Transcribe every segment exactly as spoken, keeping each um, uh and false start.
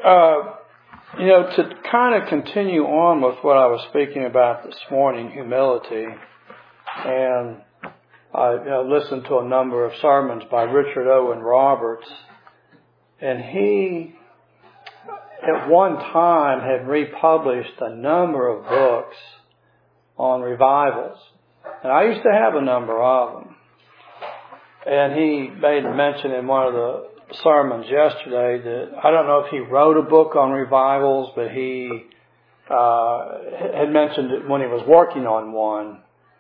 uh, you know, to kind of continue on with what I was speaking about this morning, humility, and I you know, listened to a number of sermons by Richard Owen Roberts, and he, at one time, had republished a number of books on revivals. And I used to have a number of them. And he made mention in one of the sermons yesterday that, I don't know if he wrote a book on revivals, but he uh, had mentioned it when he was working on one.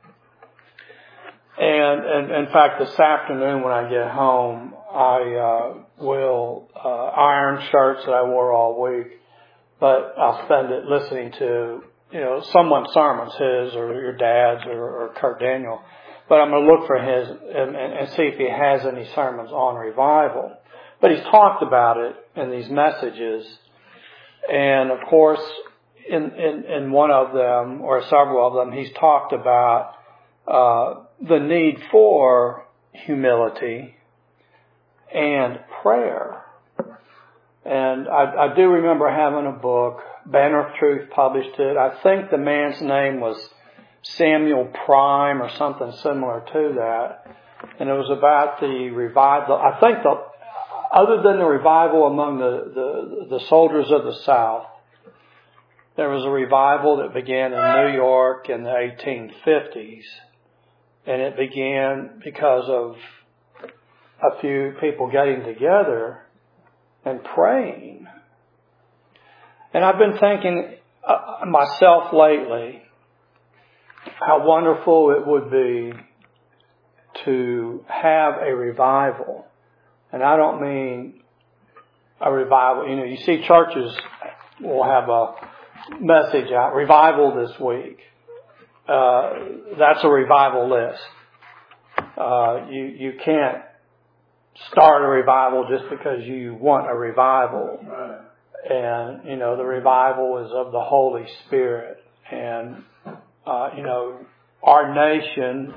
And, and in fact, this afternoon when I get home, I uh, will uh, iron shirts that I wore all week, but I'll spend it listening to, you know, someone's sermons, his or your dad's or, or Kurt Daniel. But I'm going to look for his and, and, and see if he has any sermons on revival. But he's talked about it in these messages. And of course, in, in, in one of them, or several of them, he's talked about uh, the need for humility and prayer. And I, I do remember having a book, Banner of Truth published it. I think the man's name was Samuel Prime or something similar to that. And it was about the revival. I think the, other than the revival among the, the, the soldiers of the South, there was a revival that began in New York in the eighteen fifties. And it began because of a few people getting together and praying. And I've been thinking uh, myself lately how wonderful it would be to have a revival. And I don't mean a revival. You know, you see churches will have a message out, revival this week. Uh, that's a revival list. Uh, you, you can't start a revival just because you want a revival. Right. And, you know, the revival is of the Holy Spirit. And, uh, you know, our nation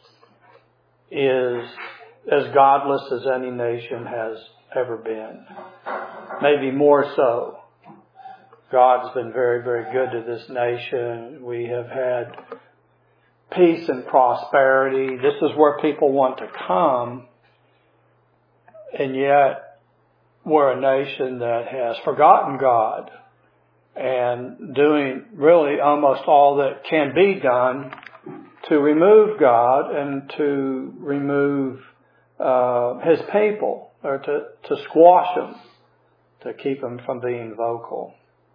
is as godless as any nation has ever been. Maybe more so. God's been very, very good to this nation. We have had peace and prosperity. This is where people want to come. And yet, we're a nation that has forgotten God and doing really almost all that can be done to remove God and to remove uh, His people, or to, to squash them, to keep them from being vocal.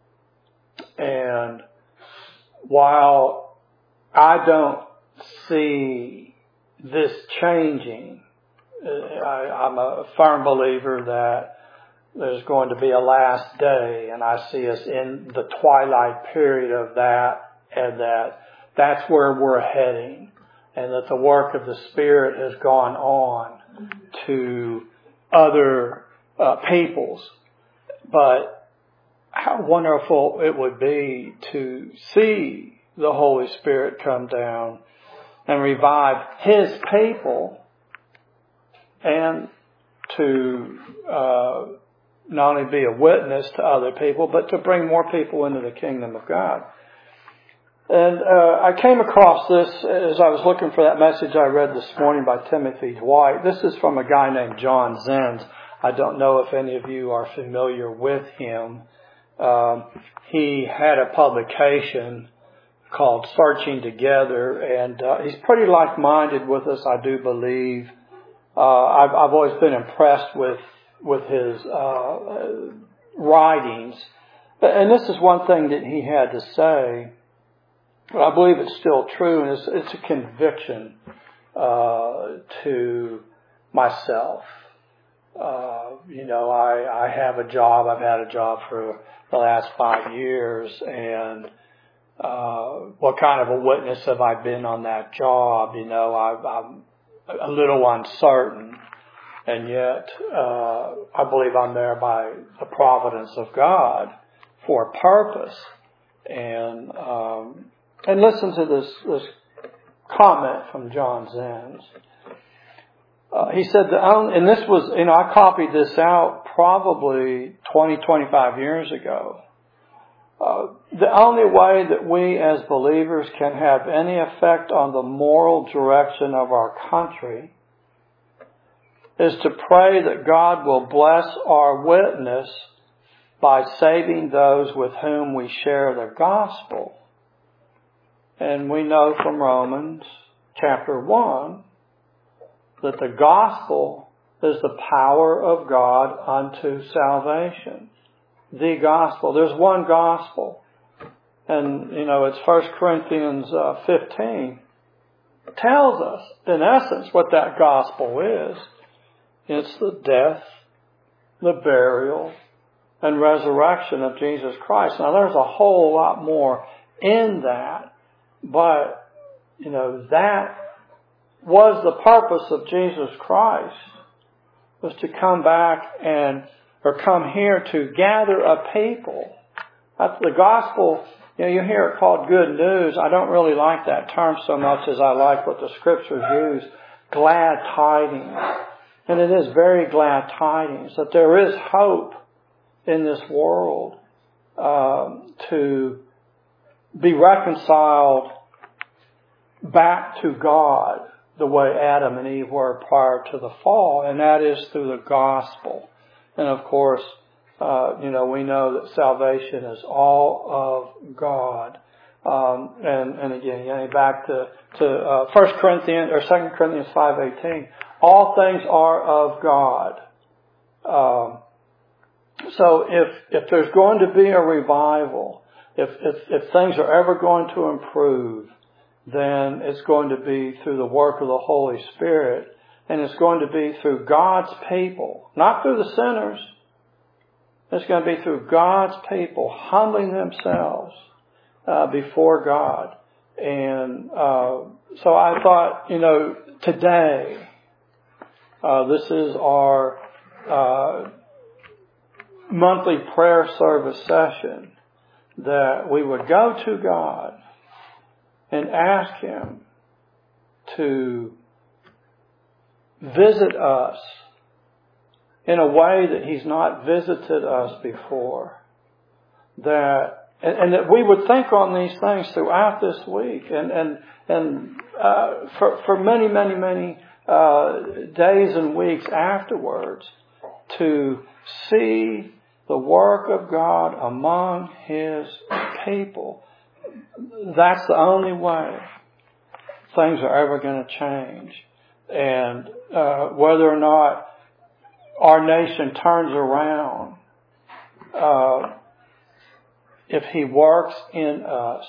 And while I don't see this changing, I, I'm a firm believer that there's going to be a last day, and I see us in the twilight period of that, and that that's where we're heading, and that the work of the Spirit has gone on to other uh, peoples. But how wonderful it would be to see the Holy Spirit come down and revive His people, and to uh, not only be a witness to other people, but to bring more people into the kingdom of God. And uh, I came across this as I was looking for that message I read this morning by Timothy Dwight. This is from a guy named John Zenz. I don't know if any of you are familiar with him. Um, he had a publication called Searching Together, and uh, he's pretty like-minded with us, I do believe. Uh, I've, I've always been impressed with with his uh, writings. And this is one thing that he had to say. I believe it's still true, and it's, it's a conviction uh, to myself. Uh, you know, I, I have a job. I've had a job for the last five years, and uh, what kind of a witness have I been on that job? You know, I, I'm a little uncertain, and yet uh, I believe I'm there by the providence of God for a purpose. And um, and listen to this this comment from John Zenz. Uh, he said, that, and this was, you know, I copied this out probably twenty, twenty-five years ago. Uh, the only way that we as believers can have any effect on the moral direction of our country is to pray that God will bless our witness by saving those with whom we share the gospel. And we know from Romans chapter one that the gospel is the power of God unto salvation. The gospel. There's one gospel. And, you know, it's First Corinthians uh, fifteen. It tells us, in essence, what that gospel is. It's the death, the burial, and resurrection of Jesus Christ. Now, there's a whole lot more in that. But, you know, that was the purpose of Jesus Christ, was to come back and, or come here to gather a people. That's the gospel. You know, you hear it called good news. I don't really like that term so much as I like what the scriptures use, glad tidings. And it is very glad tidings that there is hope in this world um, to be reconciled back to God the way Adam and Eve were prior to the fall, and that is through the gospel. And of course, uh, you know, we know that salvation is all of God. Um, and, and again, getting back to, to uh, First Corinthians or Second Corinthians five eighteen, all things are of God. Um, so if if there's going to be a revival, if if, if things are ever going to improve, then it's going to be through the work of the Holy Spirit. And it's going to be through God's people, not through the sinners. It's going to be through God's people humbling themselves uh, before God. And uh, so I thought, you know, today, uh, this is our uh, monthly prayer service session, that we would go to God and ask Him to visit us in a way that He's not visited us before. That and, and that we would think on these things throughout this week, and and and uh, for for many many many uh, days and weeks afterwards, to see the work of God among His people. That's the only way things are ever going to change. And uh, whether or not our nation turns around, uh, if He works in us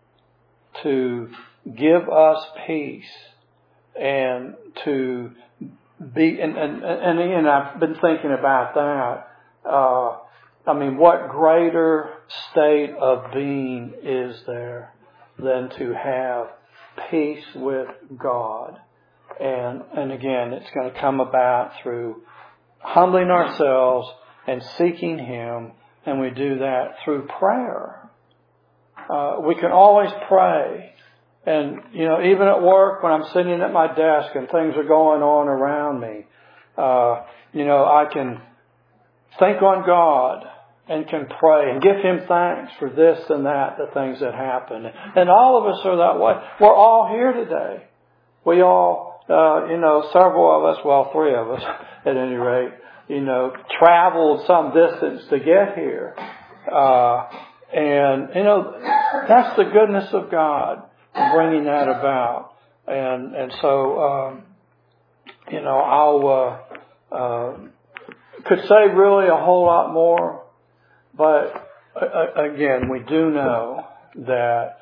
to give us peace and to be, and, and, and again, I've been thinking about that. Uh, I mean, what greater state of being is there than to have peace with God? And, and again, it's going to come about through humbling ourselves and seeking Him, and we do that through prayer. Uh, we can always pray. And, you know, even at work, when I'm sitting at my desk and things are going on around me, uh, you know, I can think on God and can pray and give Him thanks for this and that, the things that happen. And all of us are that way. We're all here today. We all... Uh, you know, several of us, well, three of us at any rate, you know, traveled some distance to get here. Uh, and, you know, that's the goodness of God bringing that about. And, and so, um, you know, I'll, uh, uh, could say really a whole lot more, but uh, again, we do know that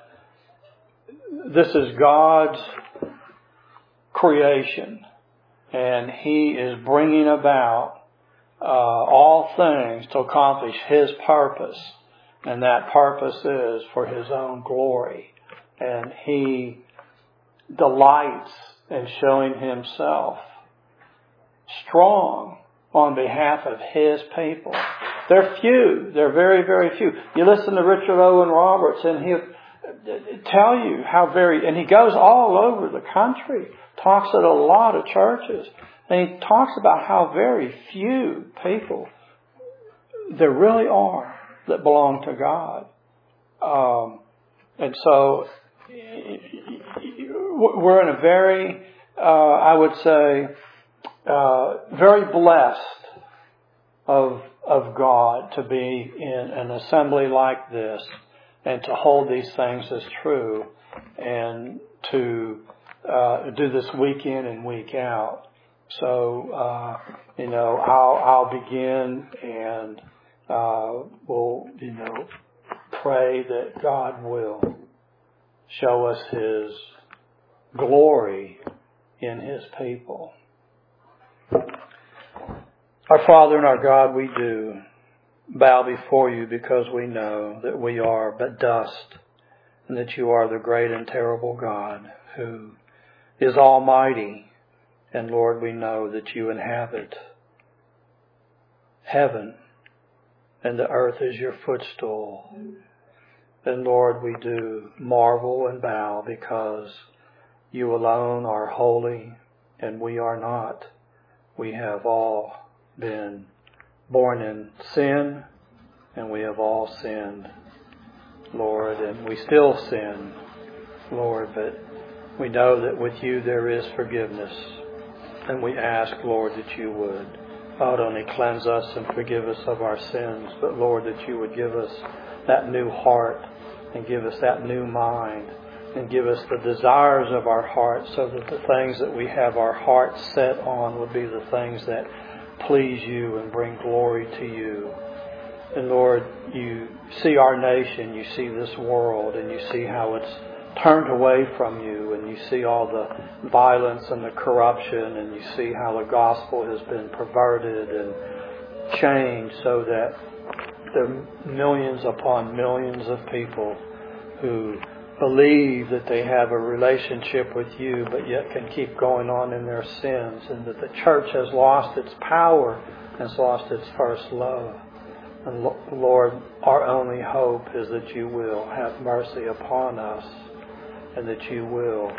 this is God's creation, and He is bringing about uh, all things to accomplish His purpose, and that purpose is for His own glory. And He delights in showing Himself strong on behalf of His people. They're few. They're very, very few. You listen to Richard Owen Roberts, and he'll tell you how very, and he goes all over the country, talks at a lot of churches, and he talks about how very few people there really are that belong to God. Um, and so we're in a very, uh, I would say, uh, very blessed of of God to be in an assembly like this and to hold these things as true and to uh, do this week in and week out. So, uh, you know, I'll, I'll begin and uh, we'll, you know, pray that God will show us His glory in His people. Our Father and our God, we do bow before You because we know that we are but dust and that You are the great and terrible God who is almighty. And Lord, we know that You inhabit heaven and the earth is Your footstool. And Lord, we do marvel and bow because You alone are holy and we are not. We have all been born in sin and we have all sinned, Lord, and we still sin, Lord, but we know that with You there is forgiveness. And we ask, Lord, that You would not only cleanse us and forgive us of our sins, but Lord, that You would give us that new heart and give us that new mind and give us the desires of our heart so that the things that we have our heart set on would be the things that please You and bring glory to You. And Lord, You see our nation, You see this world, and You see how it's turned away from You, and You see all the violence and the corruption, and You see how the gospel has been perverted and changed so that there are millions upon millions of people who believe that they have a relationship with You, but yet can keep going on in their sins, and that the church has lost its power, has lost its first love. And Lord, our only hope is that You will have mercy upon us and that You will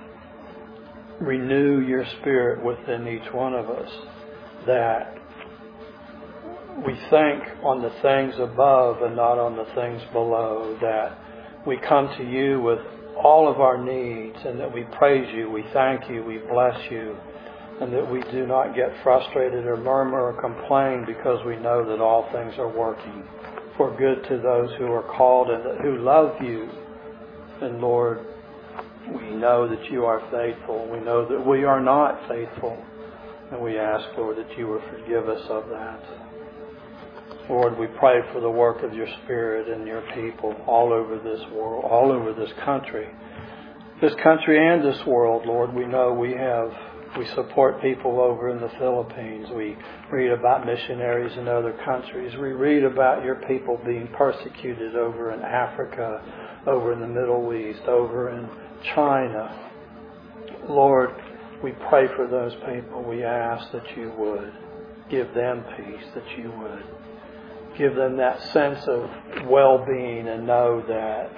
renew Your Spirit within each one of us, that we think on the things above and not on the things below, that we come to You with all of our needs and that we praise You, we thank You, we bless You, and that we do not get frustrated or murmur or complain because we know that all things are working for good to those who are called and who love You. And Lord, we know that You are faithful. We know that we are not faithful. And we ask, Lord, that You will forgive us of that. Lord, we pray for the work of Your Spirit in Your people all over this world, all over this country. This country and this world, Lord, we know we have, we support people over in the Philippines. We read about missionaries in other countries. We read about Your people being persecuted over in Africa, over in the Middle East, over in China. Lord, we pray for those people. We ask that You would give them peace, that You would give them that sense of well-being and know that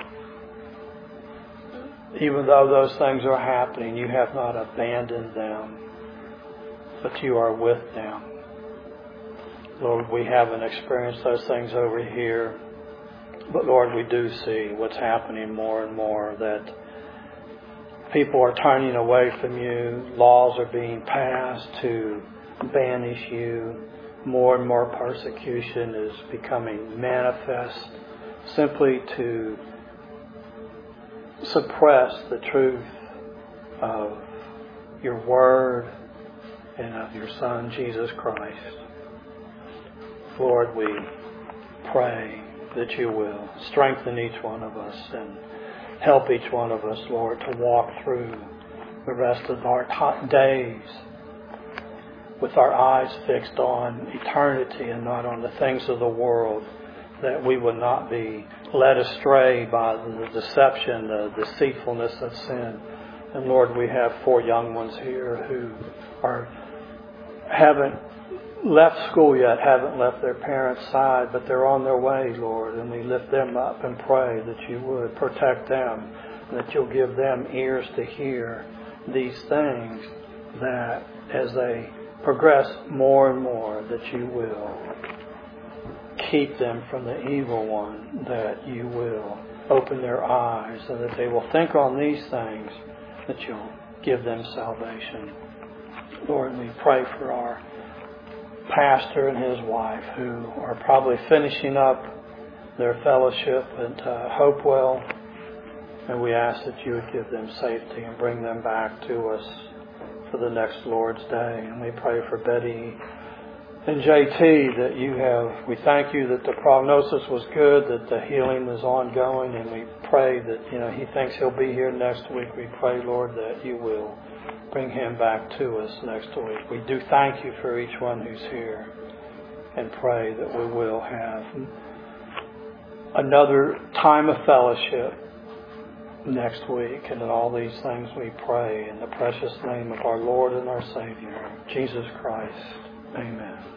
even though those things are happening, You have not abandoned them, but You are with them. Lord, we haven't experienced those things over here, but Lord, we do see what's happening more and more, that people are turning away from You. Laws are being passed to banish You. More and more persecution is becoming manifest simply to suppress the truth of Your Word and of Your Son, Jesus Christ. Lord, we pray that You will strengthen each one of us and help each one of us, Lord, to walk through the rest of our days with our eyes fixed on eternity and not on the things of the world, that we would not be led astray by the deception, the deceitfulness of sin. And Lord, we have four young ones here who are haven't left school yet, haven't left their parents' side, but they're on their way, Lord, and we lift them up and pray that You would protect them, and that You'll give them ears to hear these things, that as they progress more and more, that You will keep them from the evil one, that you will open their eyes so that they will think on these things, that you'll give them salvation. Lord, we pray for our pastor and his wife who are probably finishing up their fellowship at uh, Hopewell, and we ask that you would give them safety and bring them back to us for the next Lord's Day. And we pray for Betty and J T that you have, we thank you that the prognosis was good, that the healing is ongoing, and we pray that, you know, he thinks he'll be here next week. We pray, Lord, that you will bring him back to us next week. We do thank you for each one who's here, and pray that we will have another time of fellowship next week. And in all these things we pray in the precious name of our Lord and our Savior, Jesus Christ. Amen.